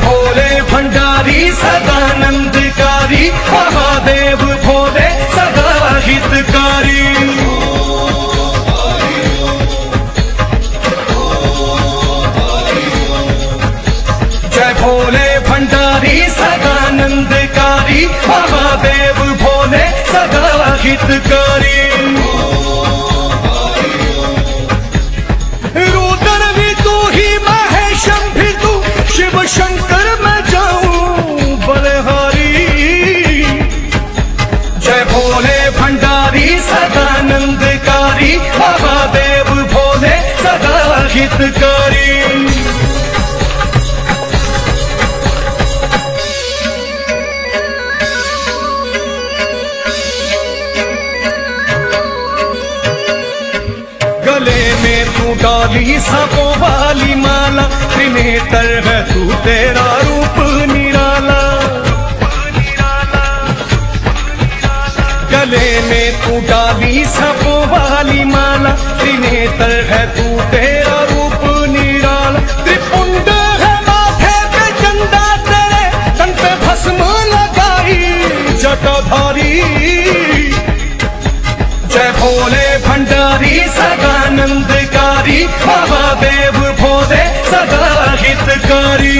भोले भंडारी सदानंदकारी, महादेव भोले सदा हितकारी। जय भोले भंडारी सदानंदकारी, महादेव भोले सदा हितकारी। रुद्र भी तू ही, महेशम भी तू, शिव शंकर मैं जाऊं बलहारी। जय भोले भंडारी सदानंदकारी, महादेव भोले सदा हितकारी। गले में तू डाली सांपों वाली माला, त्रिनेत्र है तू तेरा रूप निराला। गले में तू डाली सांपों वाली माला, त्रिनेत्र है तू तेरा रूप निराला। त्रिपुंड है माथे पे चंदा तेरे, तन पे भस्म लगाई जटाधारी। जय भोले भंडारी सदानंदकारी, महादेव भोले सदा हितकारी।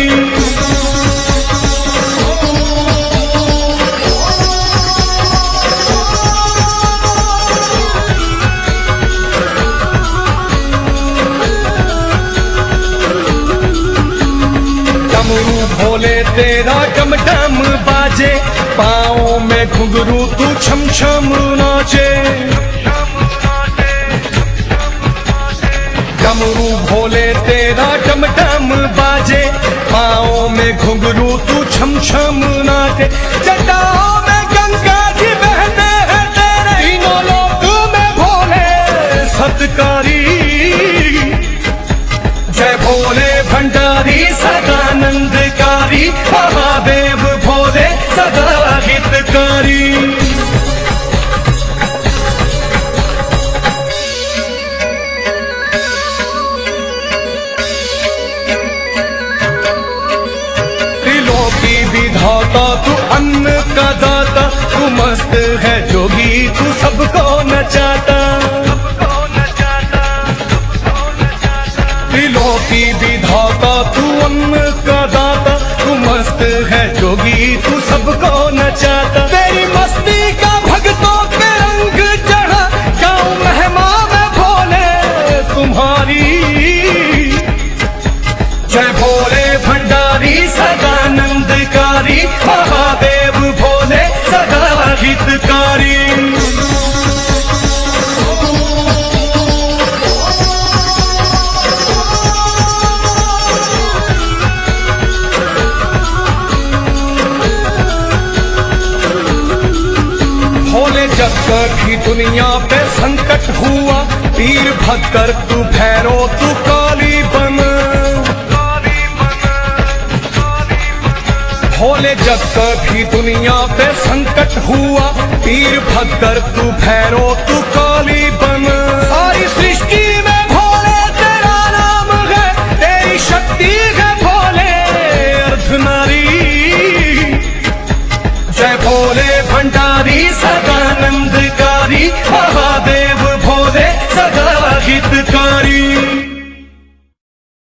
डमरू भोले तेरा डम डम बाजे, पाँव में घुंघरू तू छम छम नाचे। डमरू भोले तेरा डम डम बाजे, पाँव में घुंघरू तू छम छम नाचे। जटाओं में गंगा जी बहते हैं तेरे, तीनों लोक में भोले सत्कारी। जय भोले भंडारी सदानंदकारी, महादेव भोले सदा हितकारी। विधाता तू अन्न का दाता, तू मस्त है जोगी तू सबको नचाता। त्रिलोकी विधाता तू अन्न का दाता, तू मस्त है जोगी तू सबको नचाता। तेरी मस्ती का भक्तों पे रंग चढ़ा, गाँव महिमा में भोले तुम्हारी। जय भोले भंडारी सदानंदकारी, महादेव भोले सदा हितकारी। भोले जब कभी दुनिया पे संकट हुआ, वीर भद्र तू भैरो तू काली बन। भोले जब कभी दुनिया पे संकट हुआ, वीर भद्र तू भैरो तू काली बन। सारी सृष्टि में भोले तेरा नाम है, तेरी शक्ति है भोले अर्धनारी। जय भोले भंडारी सदानंदकारी, महादेव भोले सदा हितकारी।